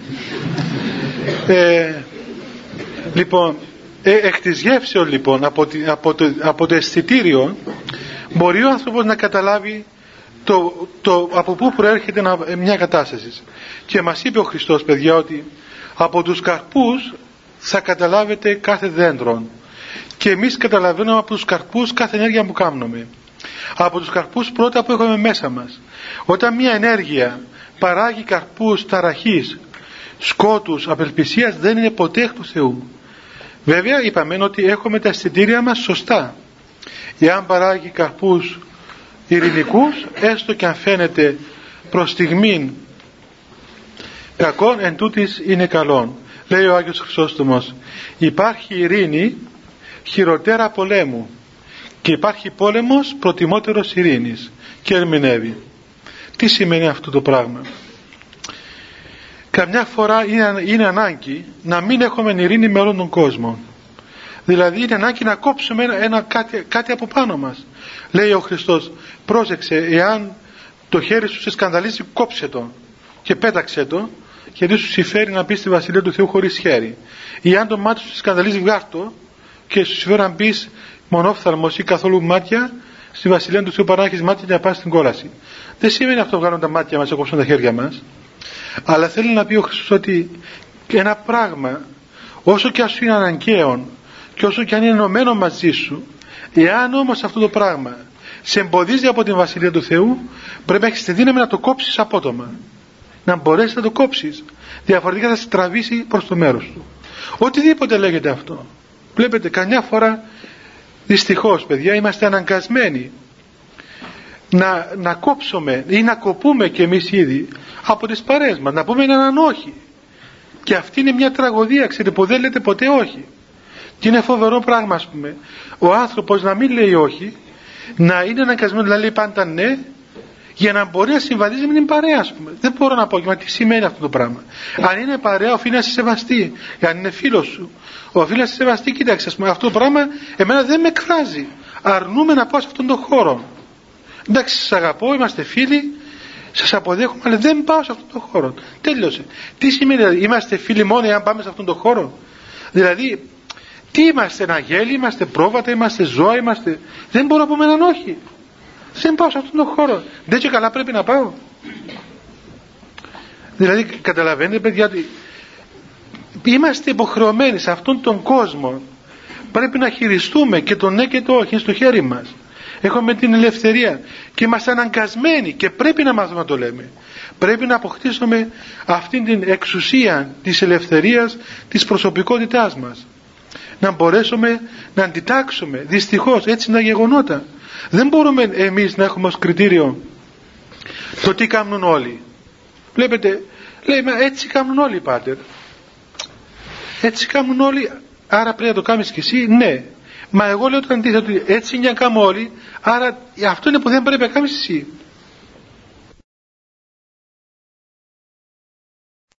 Λοιπόν, εκ της γεύσεως, λοιπόν, από το αισθητήριο μπορεί ο άνθρωπος να καταλάβει από πού προέρχεται μια κατάσταση. Και μας είπε ο Χριστός, παιδιά, ότι από τους καρπούς θα καταλάβετε κάθε δέντρο. Και εμείς καταλαβαίνουμε από τους καρπούς κάθε ενέργεια που κάνουμε. Από τους καρπούς πρώτα που έχουμε μέσα μας. Όταν μια ενέργεια παράγει καρπούς ταραχής, σκότους, απελπισίας, δεν είναι ποτέ εκ του Θεού. Βέβαια είπαμε ότι έχουμε τα αισθητήρια μας σωστά. Εάν παράγει καρπούς ειρηνικούς, έστω και αν φαίνεται προς στιγμήν κακόν, εν τούτης είναι καλόν. Λέει ο Άγιος Χρυσόστομος, υπάρχει ειρήνη χειροτέρα πολέμου και υπάρχει πόλεμος προτιμότερος ειρήνης. Και ερμηνεύει. Τι σημαίνει αυτό το πράγμα? Καμιά φορά είναι ανάγκη να μην έχουμε ειρήνη με όλον τον κόσμο. Δηλαδή είναι ανάγκη να κόψουμε κάτι από πάνω μας. Λέει ο Χριστός, πρόσεξε, εάν το χέρι σου σε σκανδαλίζει, κόψε το και πέταξε το, γιατί σου συμφέρει να μπει στη Βασιλεία του Θεού χωρίς χέρι. Ή αν το μάτι σου σε σκανδαλίζει, βγάρτο και σου συμφέρει να μπει μονόφθαλμος ή καθόλου μάτια στη Βασιλεία του Θεού, παρά να έχεις μάτια και να πας στην κόλαση. Δεν σημαίνει αυτό βγάλουν τα μάτια μας, κόψουν τα χέρια μας. Αλλά θέλει να πει ο Χριστός ότι ένα πράγμα, όσο και αν σου είναι αναγκαίο και όσο και αν είναι ενωμένο μαζί σου, εάν όμως αυτό το πράγμα σε εμποδίζει από την Βασιλεία του Θεού, πρέπει να έχεις τη δύναμη να το κόψεις απότομα. Να μπορέσεις να το κόψεις. Διαφορετικά θα σε τραβήσει προς το μέρος του. Οτιδήποτε λέγεται αυτό. Βλέπετε, καμιά φορά, δυστυχώς, παιδιά, είμαστε αναγκασμένοι να κόψουμε ή να κοπούμε κι εμείς ήδη από τις παρέες μας, να πούμε έναν όχι. Και αυτή είναι μια τραγωδία, ξέρετε, που δεν λέτε ποτέ όχι. Και είναι φοβερό πράγμα, ας πούμε, ο άνθρωπος να μην λέει όχι, να είναι αναγκασμένο να λέει πάντα ναι, για να μπορεί να συμβαδίζει με την παρέα, ας πούμε. Δεν μπορώ να πω, μα τι σημαίνει αυτό το πράγμα. Αν είναι παρέα, οφείλει να σε σεβαστεί. Αν είναι φίλος σου, οφείλει να σε σεβαστεί. Κοίταξε, ας πούμε, αυτό το πράγμα εμένα δεν με εκφράζει. Αρνούμε να πάω σε αυτόν τον χώρο. Εντάξει, σας αγαπώ, είμαστε φίλοι, σας αποδέχομαι, αλλά δεν πάω σε αυτόν τον χώρο. Τέλειωσε. Τι σημαίνει, δηλαδή, είμαστε φίλοι μόνο αν πάμε σε αυτόν τον χώρο? Δηλαδή, τι είμαστε, ένα γέλι, είμαστε πρόβατα, είμαστε ζώα, είμαστε. Δεν μπορώ να πούμε έναν όχι. Δεν πάω σε αυτόν τον χώρο. Δεν και καλά πρέπει να πάω. Δηλαδή, καταλαβαίνετε, παιδιά, ότι είμαστε υποχρεωμένοι σε αυτόν τον κόσμο. Πρέπει να χειριστούμε και το ναι και το όχι στο χέρι μας. Έχουμε την ελευθερία και είμαστε αναγκασμένοι και πρέπει να μάθουμε να το λέμε. Πρέπει να αποκτήσουμε αυτήν την εξουσία της ελευθερίας της προσωπικότητάς μας. Να μπορέσουμε να αντιτάξουμε. Δυστυχώς έτσι είναι τα γεγονότα. Δεν μπορούμε εμείς να έχουμε ως κριτήριο το τι κάνουν όλοι. Βλέπετε, λέει, μα έτσι κάνουν όλοι, πάτερ. Έτσι κάνουν όλοι, άρα πρέπει να το κάνεις και εσύ? Ναι. Μα εγώ λέω το αντίθετο, έτσι είναι να κάνουν όλοι, άρα αυτό είναι που δεν πρέπει να κάνεις εσύ.